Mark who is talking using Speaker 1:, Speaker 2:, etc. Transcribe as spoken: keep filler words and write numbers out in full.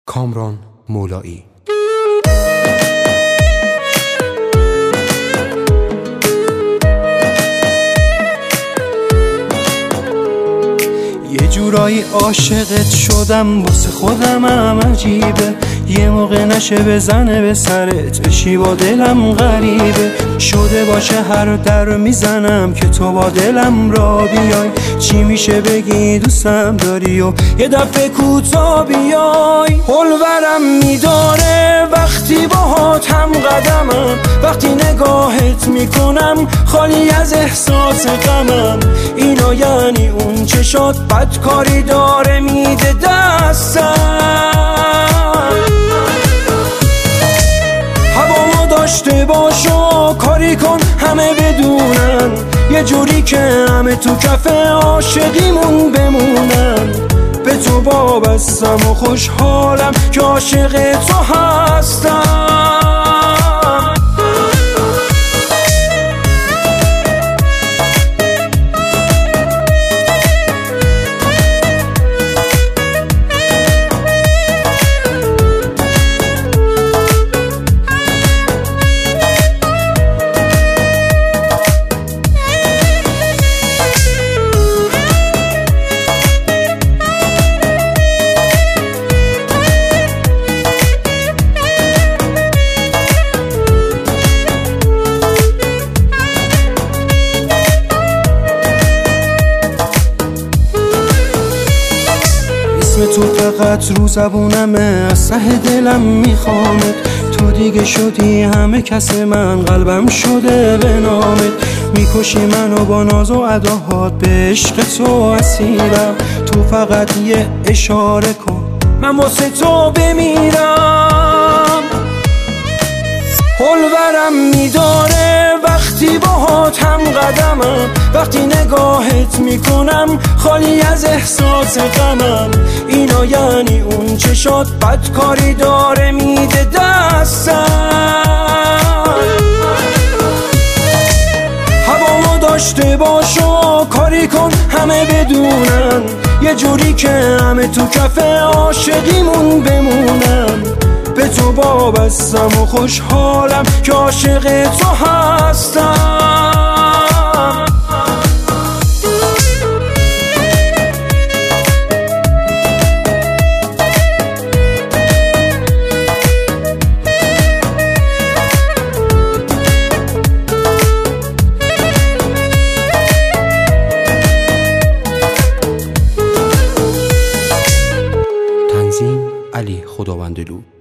Speaker 1: کامران مولایی.
Speaker 2: یه جورایی عاشقت شدم، واسه خودم هم عجیبه، یه موقع نشه بزنه به سرت بشی با دلم غریبه، شده باشه هر در میزنم که تو با دلم را بیای، چی میشه بگی دوستم داری و یه دفعه کوتا بیای. حلورم میداره وقتی باهات هم قدمم، وقتی نگاهت میکنم خالی از احساس غمم، اینا یعنی اون چشات بدکاری داره میده دستم. هوامو داشته باش و کاری کن همه بدونن، یه جوری که همه تو کف عاشقیمون بمونن. به تو وابستم و خوشحالم که عاشق تو هستم. اسم تو فقط رو زبونمه، از ته دلم میخوامت، تو دیگه شدی همه کس من، قلبم شده به نامت، میکشی منو با ناز و اداهات، به عشق تو اسیرم، تو فقط یه اشاره کن من واسه تو بمیرم. حلورم میداره وقتی باهات هم قدمم، وقتی نگاهت میکنم خالی از احساس غمم، اینا یعنی اون چشات بدکاری داره میده دستم. هوامو داشته باش و کاری کن همه بدونن، یه جوری که همه تو کف عاشقیمون بمونن. به تو وابستم و خوشحالم که عاشق تو هستم.
Speaker 1: تنظیم علی خداوندلو.